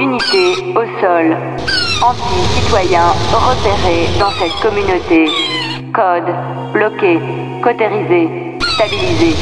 d'unités au sol. Anti-citoyens repérés dans cette communauté. Code bloqué, cautérisé, stabilisé.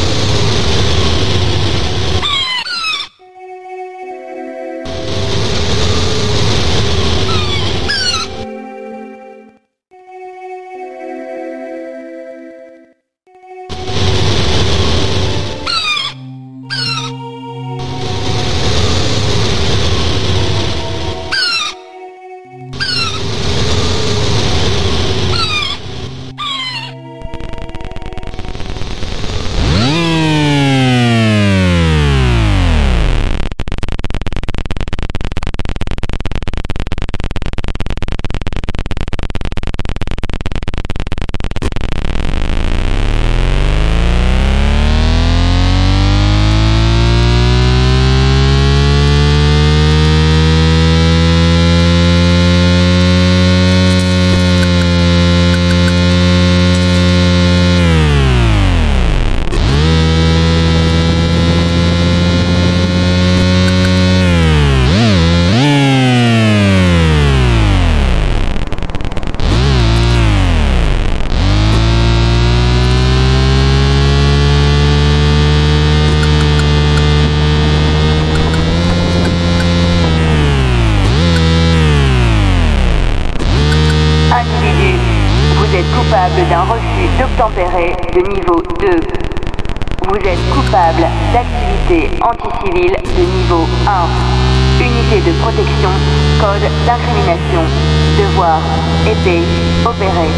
D'un refus d'obtempérer de niveau 2. Vous êtes coupable d'activité anticivile de niveau 1. Unité de protection, code d'incrimination. Devoir, épée, opérer.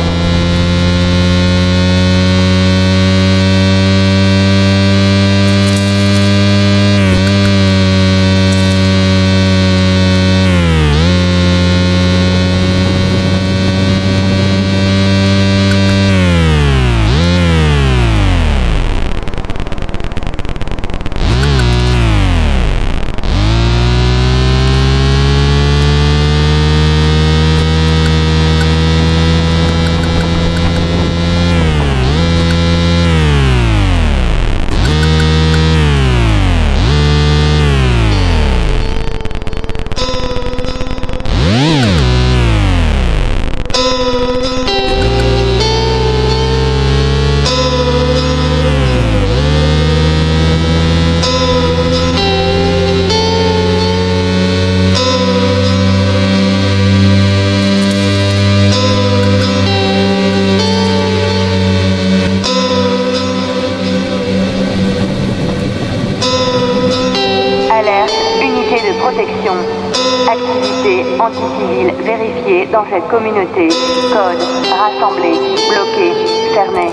Activité anticivile vérifiée dans cette communauté. Code rassemblé, bloqué, fermé.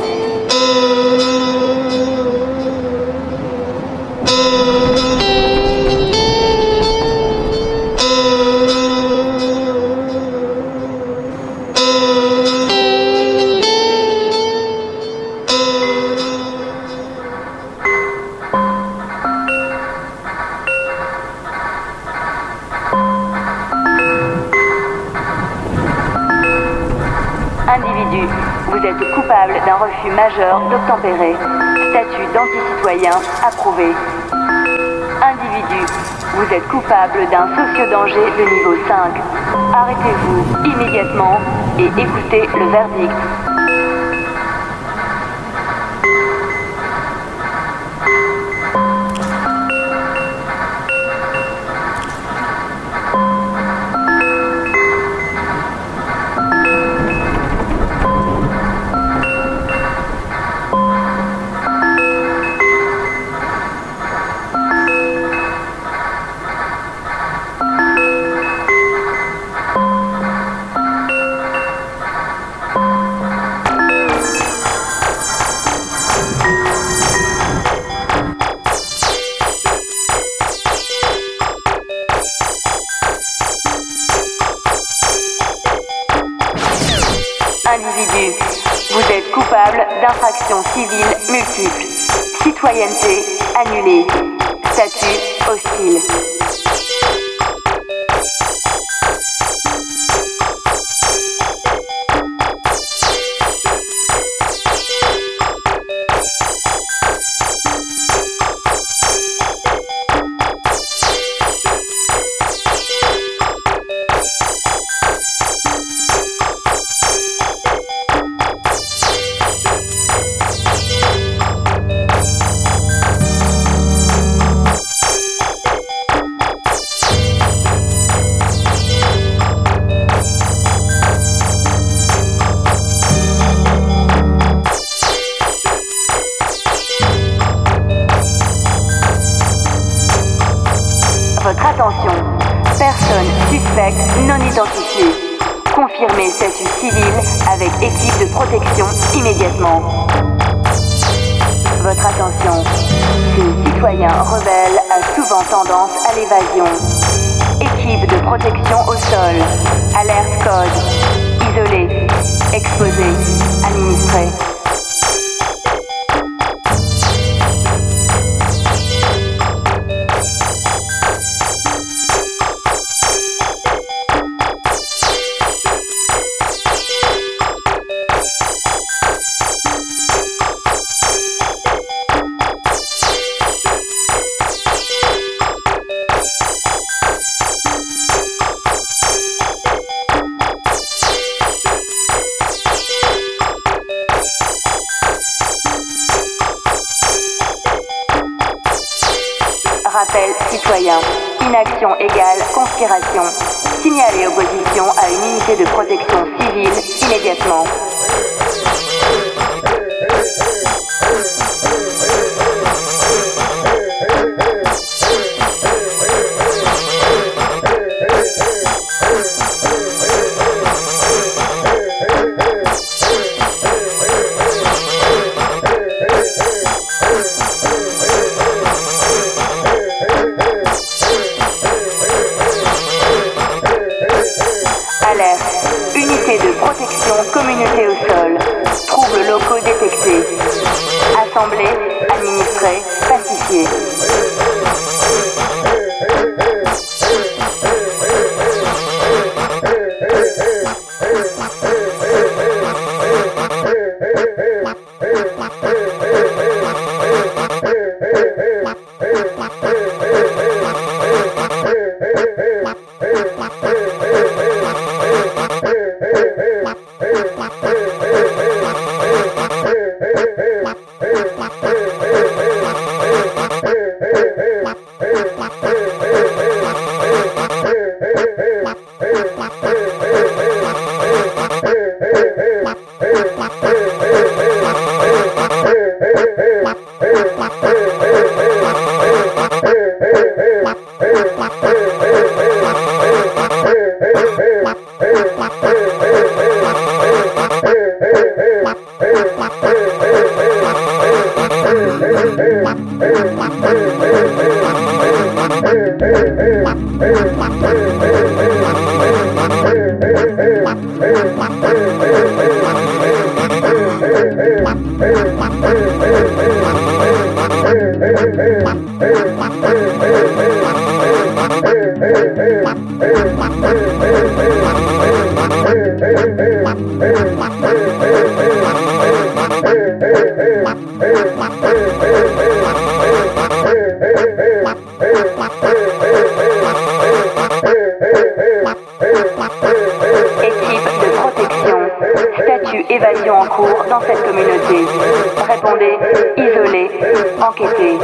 Individu, vous êtes coupable d'un refus majeur d'obtempérer. Statut d'anticitoyen approuvé. Individu, vous êtes coupable d'un socio-danger de niveau 5. Arrêtez-vous immédiatement et écoutez le verdict. Individu, vous êtes coupable d'infractions civiles multiples. Citoyenneté annulée. Statut hostile. suspect non identifié. Confirmez statut civil avec équipe de protection immédiatement. Votre attention. Ce citoyen rebelle a souvent tendance à l'évasion. Équipe de protection au sol. Alerte code. Isolé. Exposé. Administré. Rappel citoyen. Inaction égale conspiration. Signalez opposition à une unité de protection civile immédiatement. Alerte. Unité de protection communauté au sol. Troubles locaux détectés. Assemblée, administrée, pacifiée. Évasion en cours dans cette communauté. Répondez, isolez, enquêtez.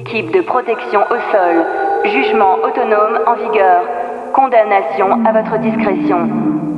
Équipe de protection au sol. Jugement autonome en vigueur. Condamnation à votre discrétion.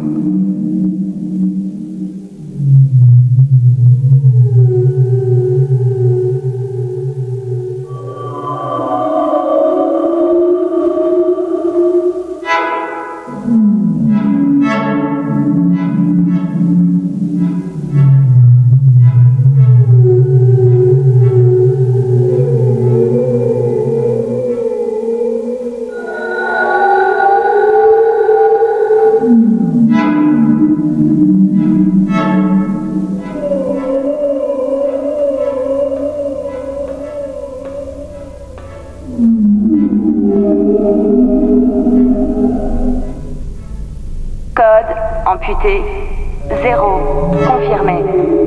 Code amputé 0 confirmé.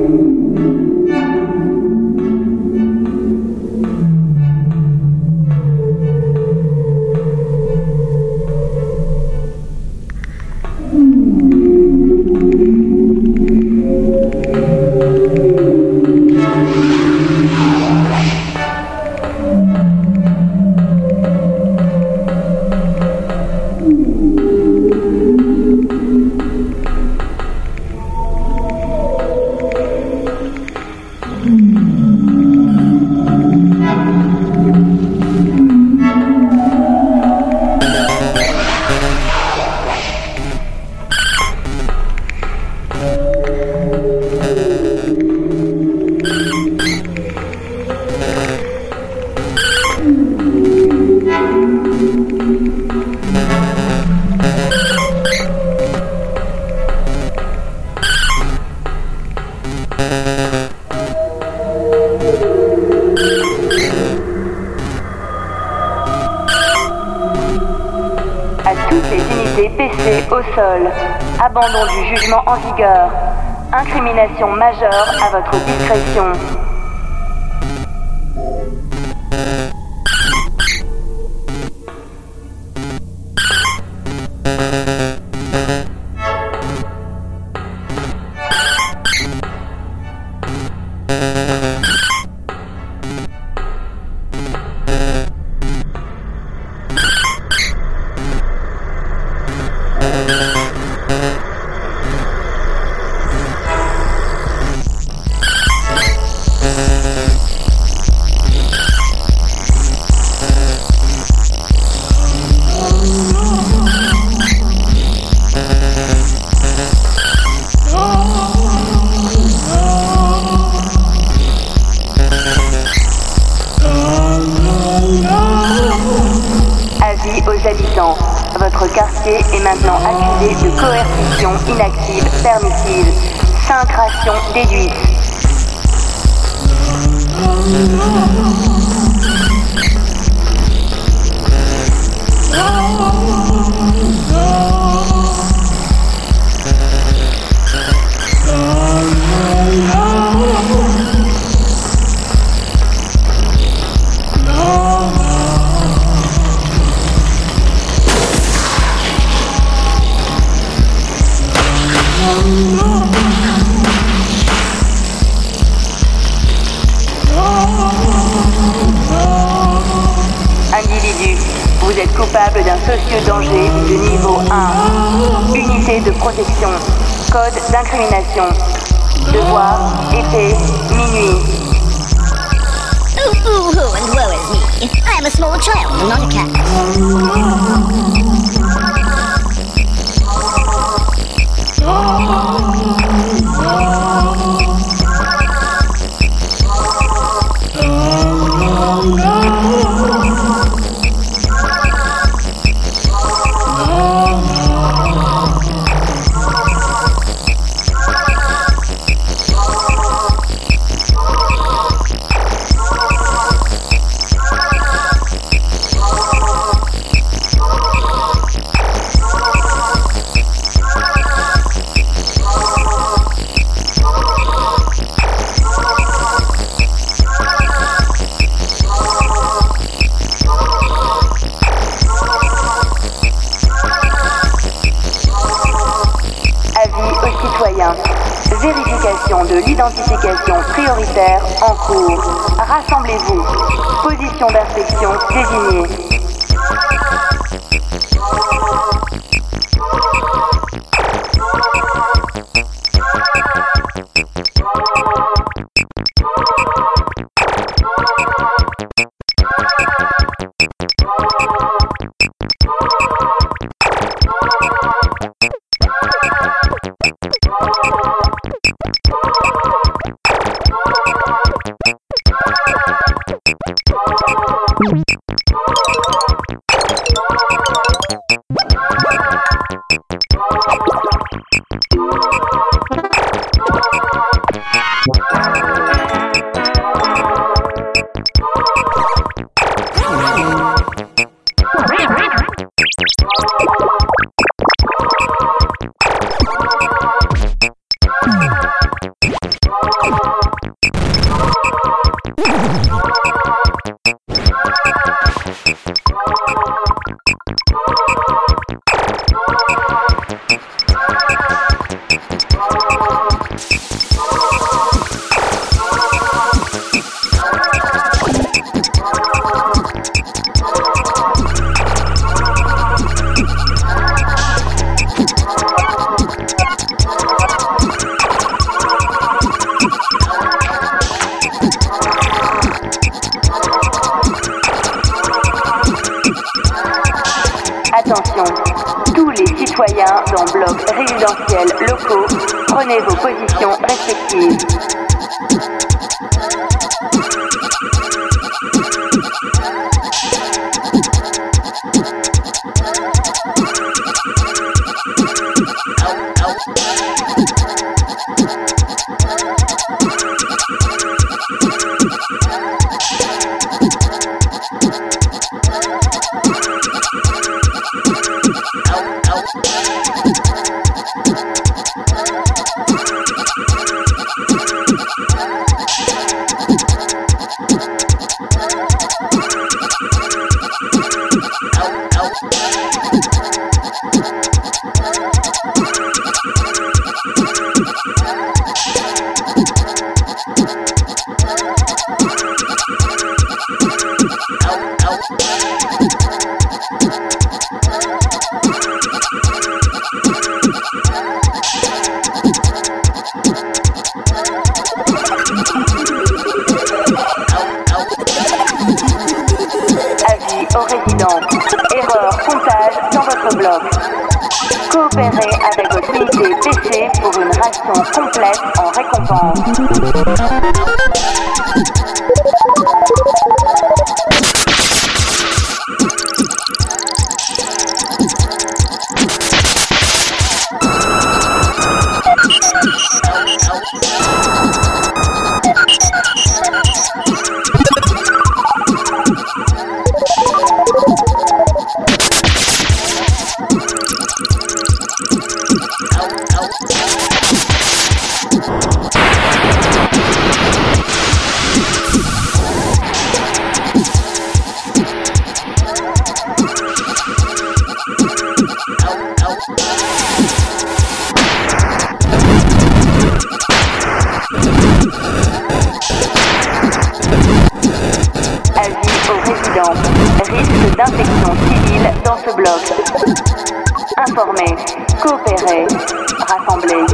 PC au sol. Abandon du jugement en vigueur. Incrimination majeure à votre discrétion. Aux habitants, votre quartier est maintenant accusé de coercition inactive permissive. 5 rations déduites. Individu, vous êtes coupable d'un socio-danger de niveau 1. Unité de protection. Code d'incrimination. Devoir, épée, minuit. Ooh, and woe is me. I am a small child, not a cat. Vérification de l'identification prioritaire sécuritaire en cours. Rassemblez-vous. Position d'inspection désignée. Attention, tous les citoyens dans blocs résidentiels locaux, prenez vos positions respectives. Avis aux résidents. Erreur comptage dans votre bloc. Coopérez avec votre unité PC pour une ration complète en récompense. Risque d'infection civile dans ce bloc. Informez, coopérez, rassemblez.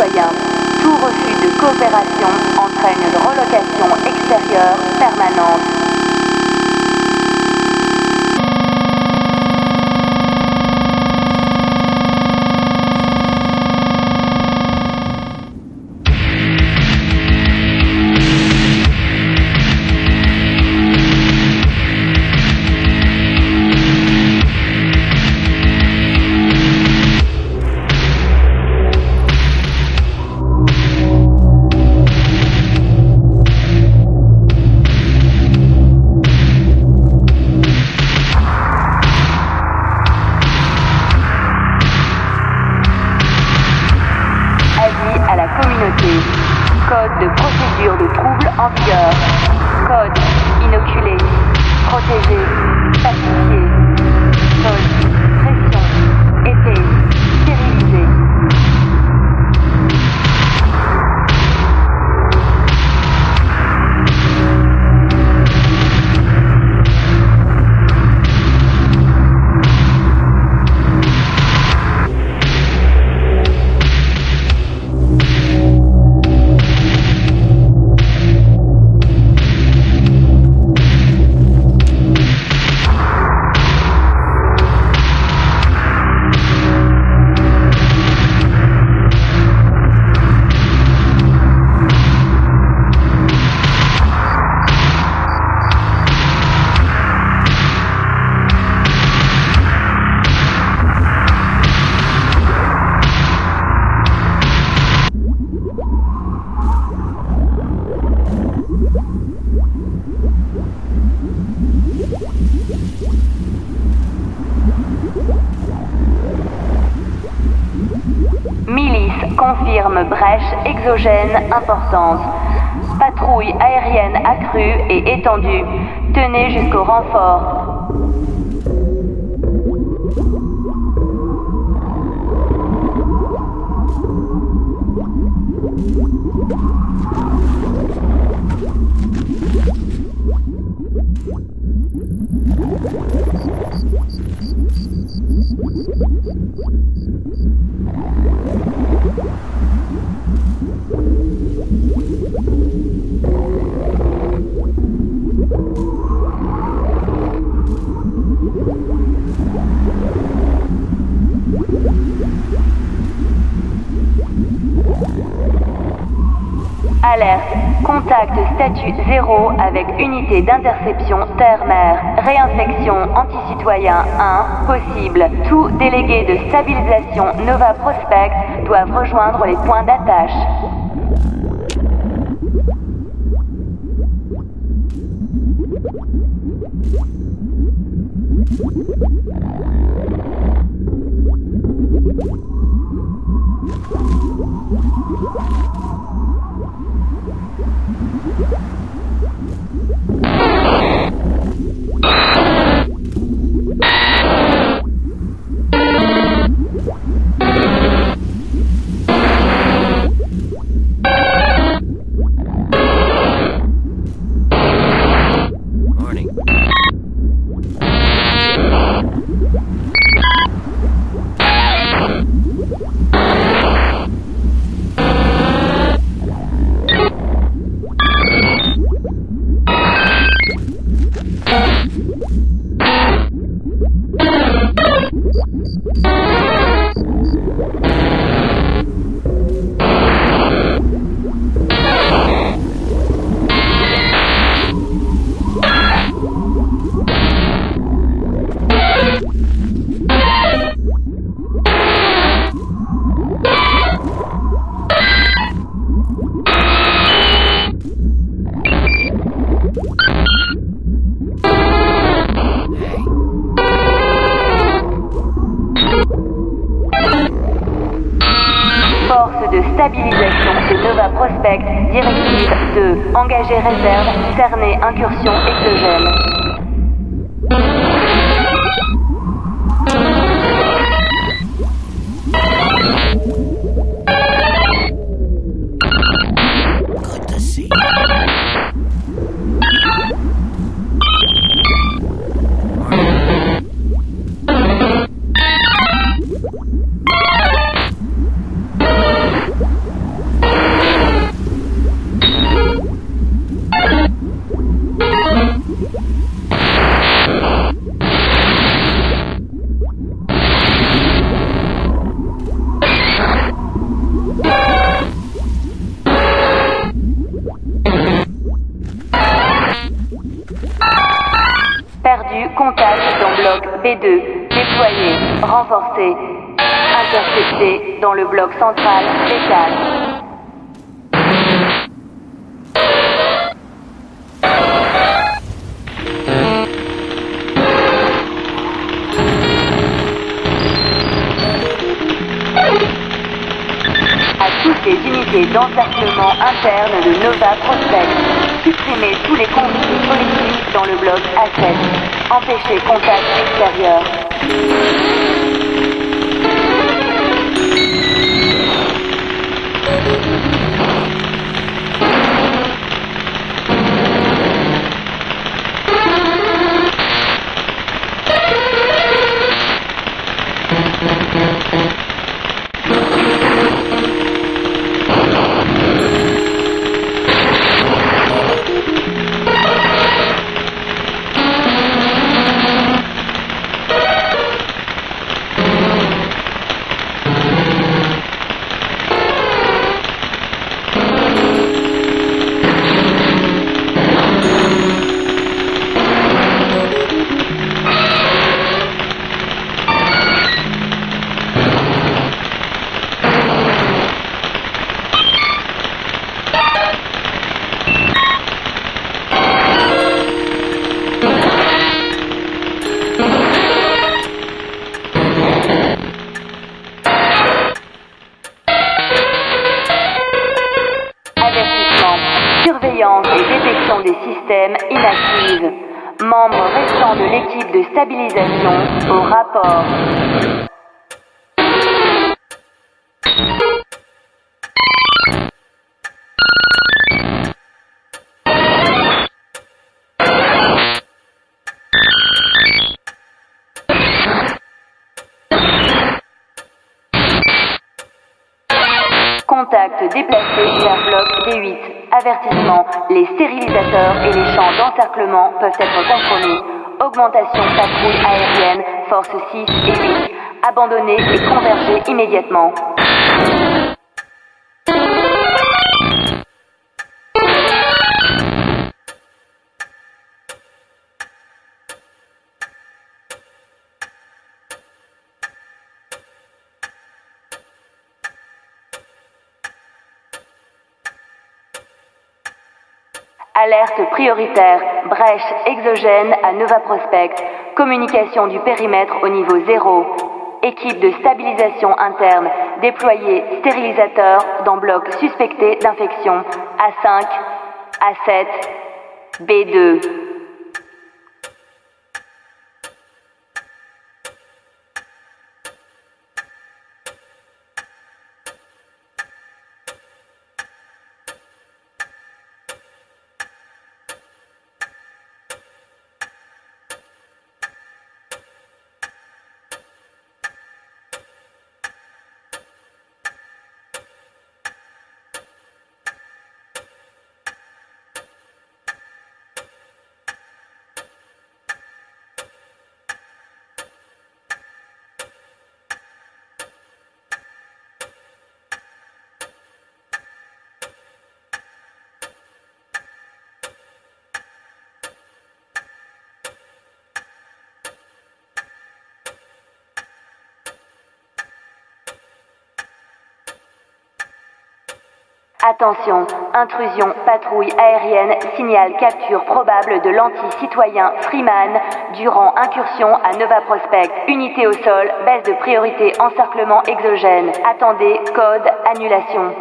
citoyen. Tout refus de coopération entraîne une relocation extérieure permanente. Code de procédure de trouble en vigueur. Code inoculé, protégé, pacifié. Code pression, épée, stérilisé. Confirme brèche exogène importante. Patrouille aérienne accrue et étendue. Tenez jusqu'au renfort. Alerte. Contact statut 0 avec unité d'interception terre-mer. Réinfection anti-citoyen 1 possible. Tout délégué de stabilisation Nova Prospect doivent rejoindre les points d'attache. Stabilisation de Nova Prospect, directive 2. Engager réserve, cerner incursion exogène. Good to see. Contact dans bloc B2. Déployé. Renforcé. Intercepté dans le bloc central B4. À toutes les unités d'encerclement interne de Nova Prospect. Supprimez tous les conflits politiques dans le bloc A7. Empêchez contact extérieur. Surveillance et détection des systèmes inactives. Membres restants de l'équipe de stabilisation au rapport. Contact déplacé vers bloc D8. Avertissement, les stérilisateurs et les champs d'encerclement peuvent être compromis. Augmentation patrouille aérienne, force 6 et 8. Abandonner et converger immédiatement. Alerte prioritaire, brèche exogène à Nova Prospect. Communication du périmètre au niveau 0. Équipe de stabilisation interne, déployée stérilisateur dans bloc suspecté d'infection. A5, A7, B2. Attention, intrusion, patrouille aérienne, signale capture probable de l'anti-citoyen Freeman durant incursion à Nova Prospect. Unité au sol, baisse de priorité, encerclement exogène. Attendez, code, annulation.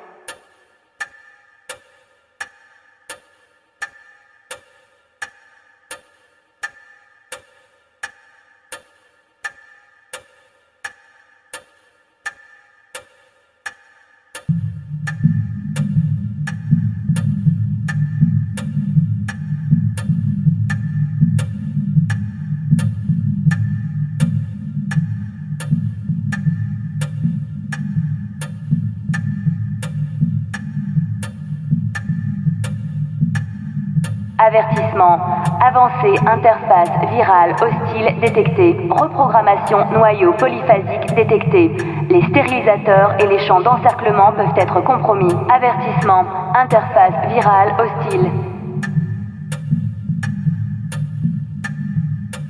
Avertissement. Avancée interface virale hostile détectée. Reprogrammation noyau polyphasique détectée. Les stérilisateurs et les champs d'encerclement peuvent être compromis. Avertissement. Interface virale hostile.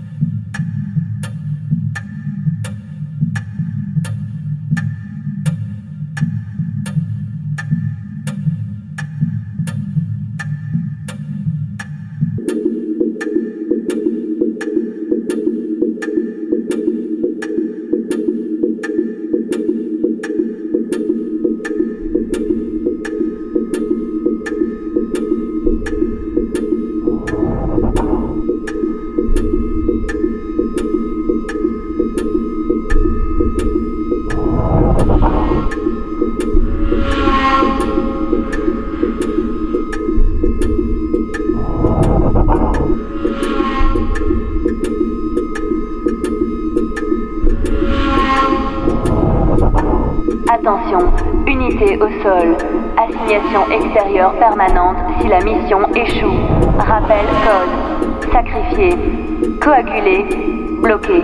Attention, unité au sol. Assignation extérieure permanente si la mission échoue. Rappel code. Sacrifié. Coagulé. Bloqué.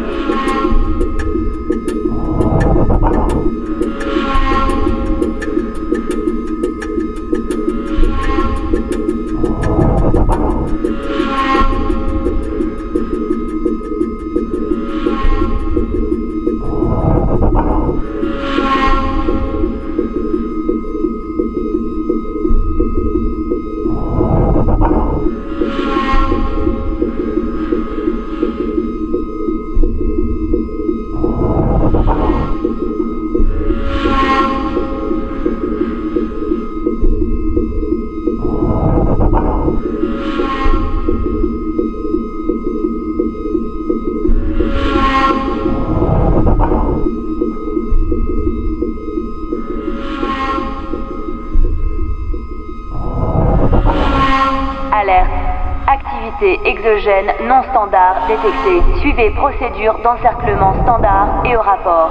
Alerte. Activité exogène non standard détectée. Suivez procédure d'encerclement standard et au rapport.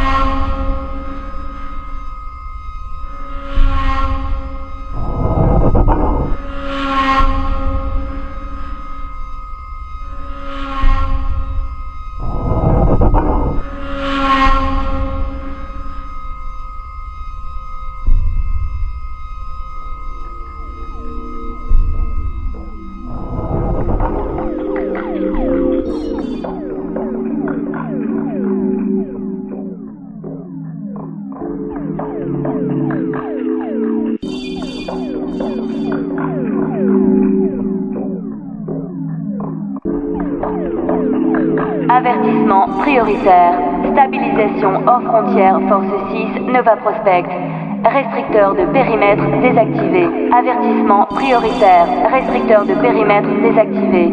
Avertissement prioritaire. Stabilisation hors frontière Force 6, Nova Prospect. Restricteur de périmètre désactivé. Avertissement prioritaire. Restricteur de périmètre désactivé.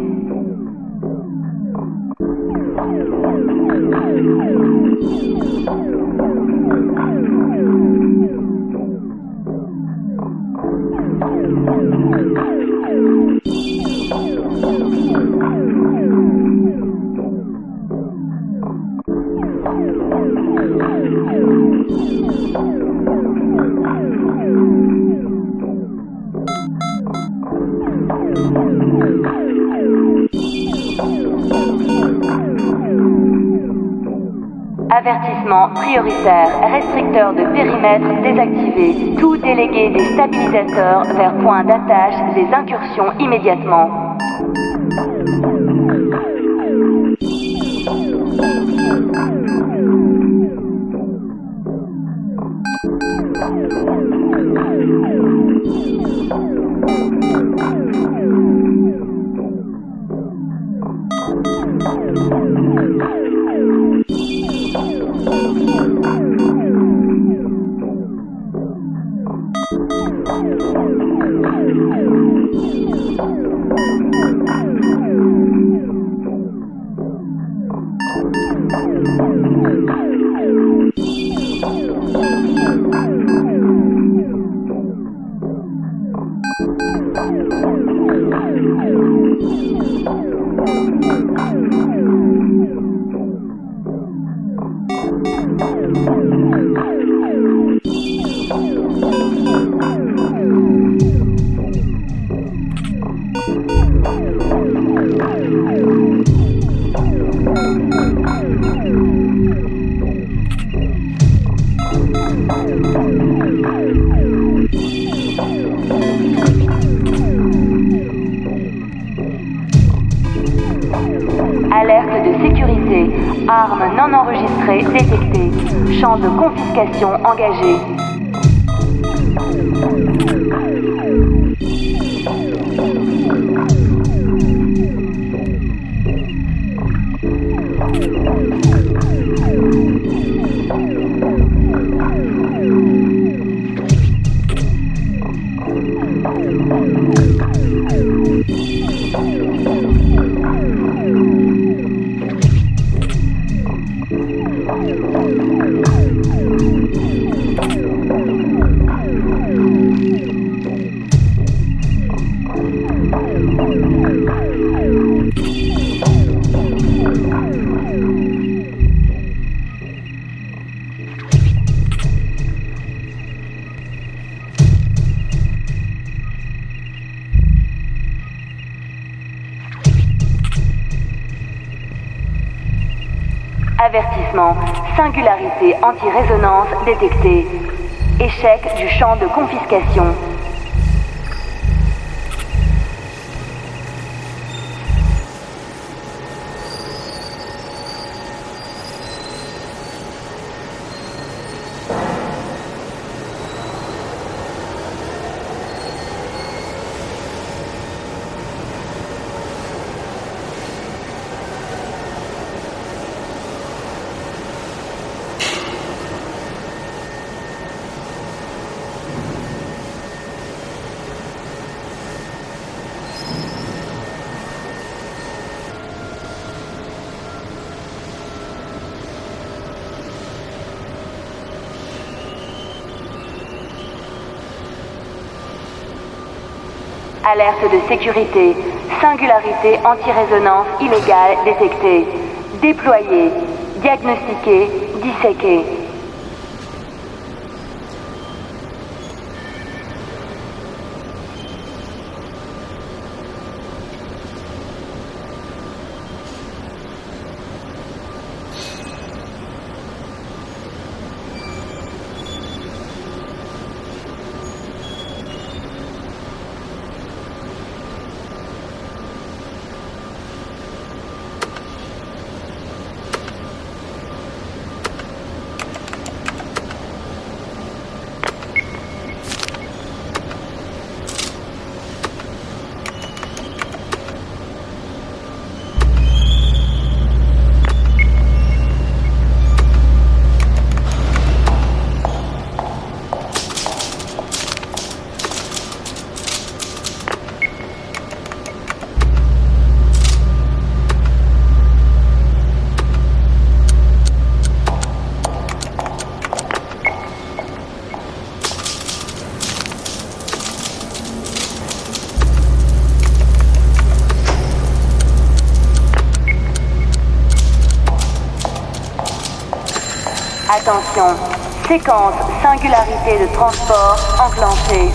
Avertissement prioritaire. Restricteur de périmètre désactivé. Tout délégué des stabilisateurs vers point d'attache des incursions immédiatement. Alerte de sécurité. Armes non enregistrées détectées. Champ de confiscation engagé. Avertissement, singularité anti-résonance détectée. Échec du champ de confiscation. Alerte de sécurité. Singularité anti-résonance illégale détectée. Déployer. Diagnostiquer. Disséquer. Attention, séquence singularité de transport enclenchée.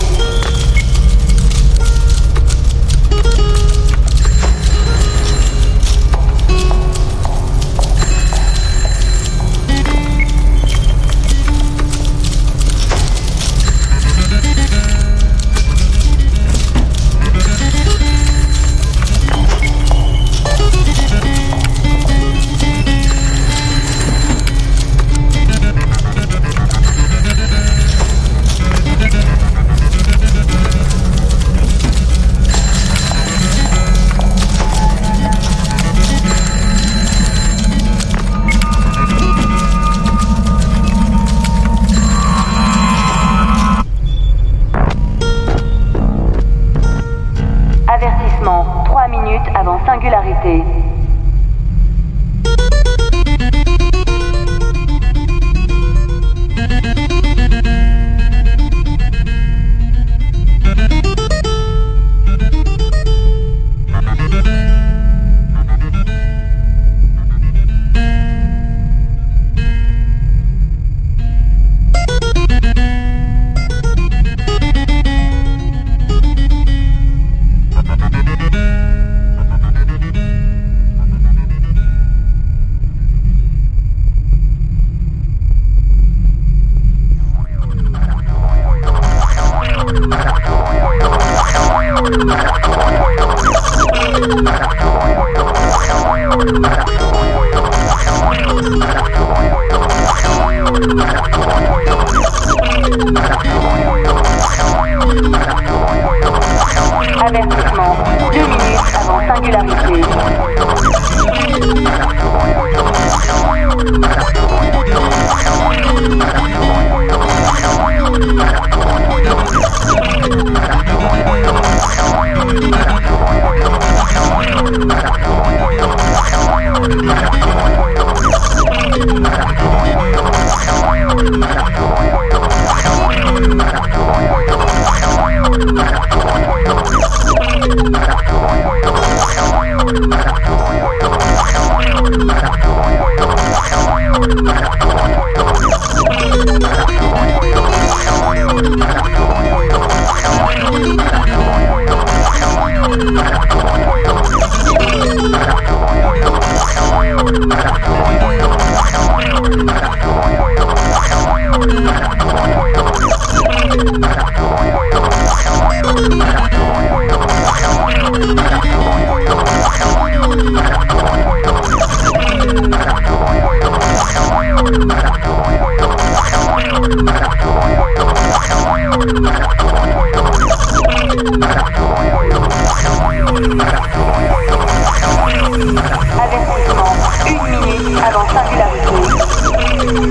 Avertissement, 1 minute avant singularité.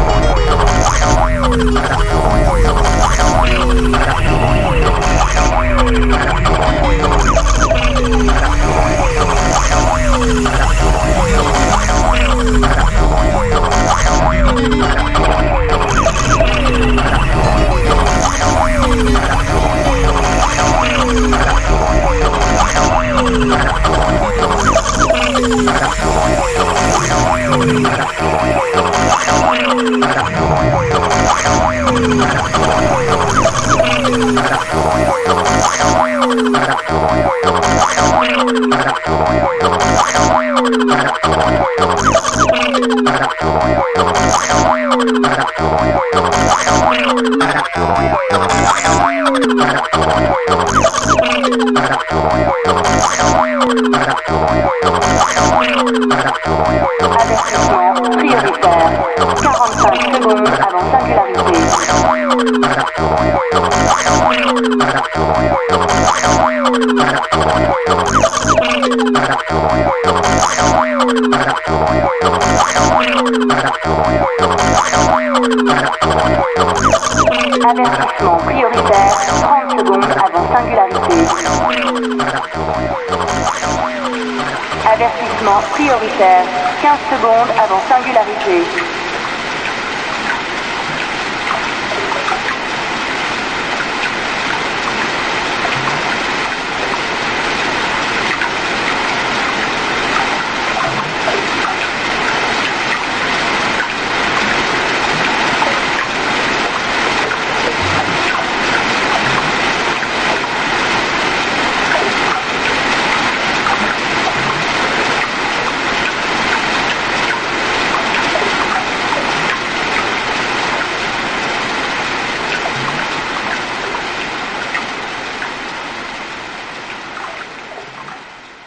Avertissement prioritaire, 45 secondes avant singularité. Avertissement prioritaire, 30 secondes avant singularité. Avertissement prioritaire, 15 secondes avant singularité.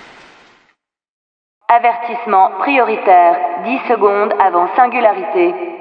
Avertissement prioritaire, 10 secondes avant singularité.